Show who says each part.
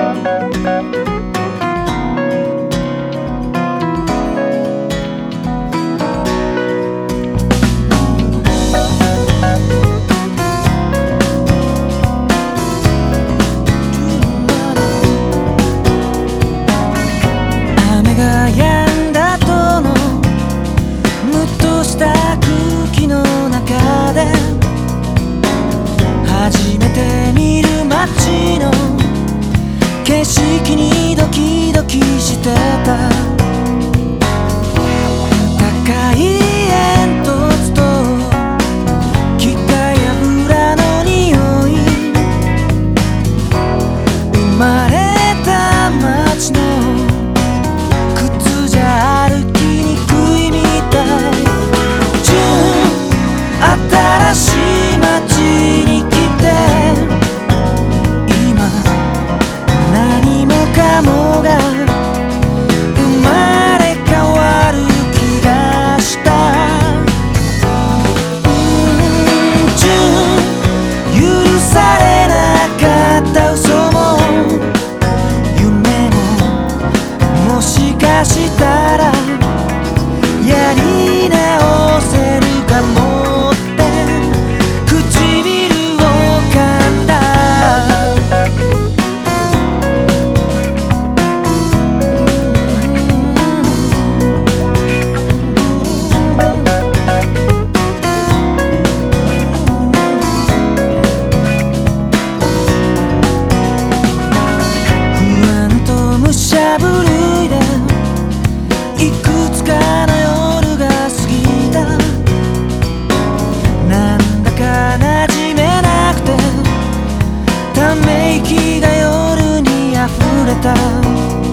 Speaker 1: 雨が止んだ後のむっとした空気の中で初めて見る街の景色にドキドキしてた。高い煙突と機械油の匂い、生まれた街の靴じゃ歩きにくいみたい。新しい街に来て今何もかもが生まれ変わる気がした。許されなかった嘘も夢ももしかしたらやり直せるかもって唇を噛んだ。不安と武者震いでいくつかの夜が過ぎた。なんだか馴染めなくてため息が夜に溢れた。